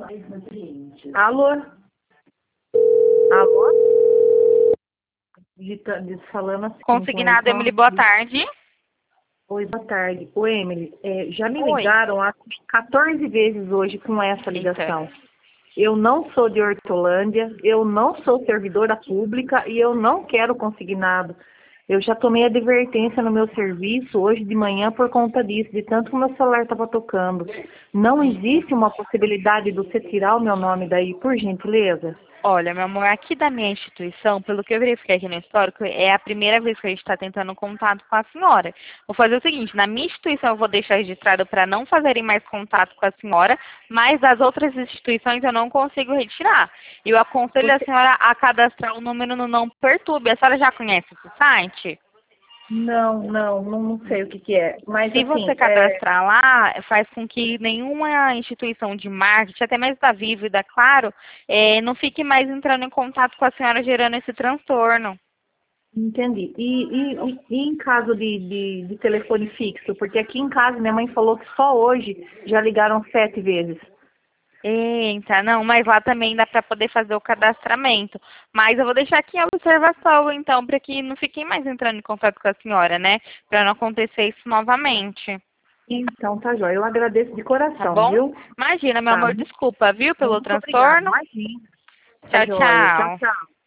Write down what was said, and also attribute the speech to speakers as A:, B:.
A: Alô? Alô? Falando assim.
B: Consignado, Emily, boa tarde.
A: Oi, boa tarde. Oi, Emily. Já me
B: Oi.
A: ligaram há 14 vezes hoje com essa ligação. Eu não sou de Hortolândia, eu não sou servidora pública e eu não quero consignado. Eu já tomei advertência no meu serviço hoje de manhã por conta disso, de tanto que o meu celular estava tocando. Não existe uma possibilidade de você tirar o meu nome daí, por gentileza?
B: Olha, meu amor, aqui da minha instituição, pelo que eu verifiquei aqui no histórico, é a primeira vez que a gente está tentando contato com a senhora. Vou fazer o seguinte, na minha instituição eu vou deixar registrado para não fazerem mais contato com a senhora, mas das outras instituições eu não consigo retirar. Eu aconselho a senhora a cadastrar o número no Não Perturbe. A senhora já conhece esse site?
A: Não sei o que é. Mas,
B: Se
A: assim,
B: você cadastrar lá, faz com que nenhuma instituição de marketing, até mesmo da Vivo e da Claro, não fique mais entrando em contato com a senhora gerando esse transtorno.
A: Entendi. E em caso de telefone fixo? Porque aqui em casa minha mãe falou que só hoje já ligaram 7 vezes.
B: Eita, não, mas lá também dá para poder fazer o cadastramento. Mas eu vou deixar aqui a observação, então, para que não fiquem mais entrando em contato com a senhora, né? Para não acontecer isso novamente.
A: Então, tá joia. Eu agradeço de
B: Tá
A: coração,
B: bom?
A: viu?
B: Imagina, meu
A: Tá.
B: amor, desculpa, viu, pelo
A: Muito obrigada.
B: transtorno.
A: Imagina. Tá
B: Tchau,
A: joia. Tchau,
B: tchau.
A: tchau.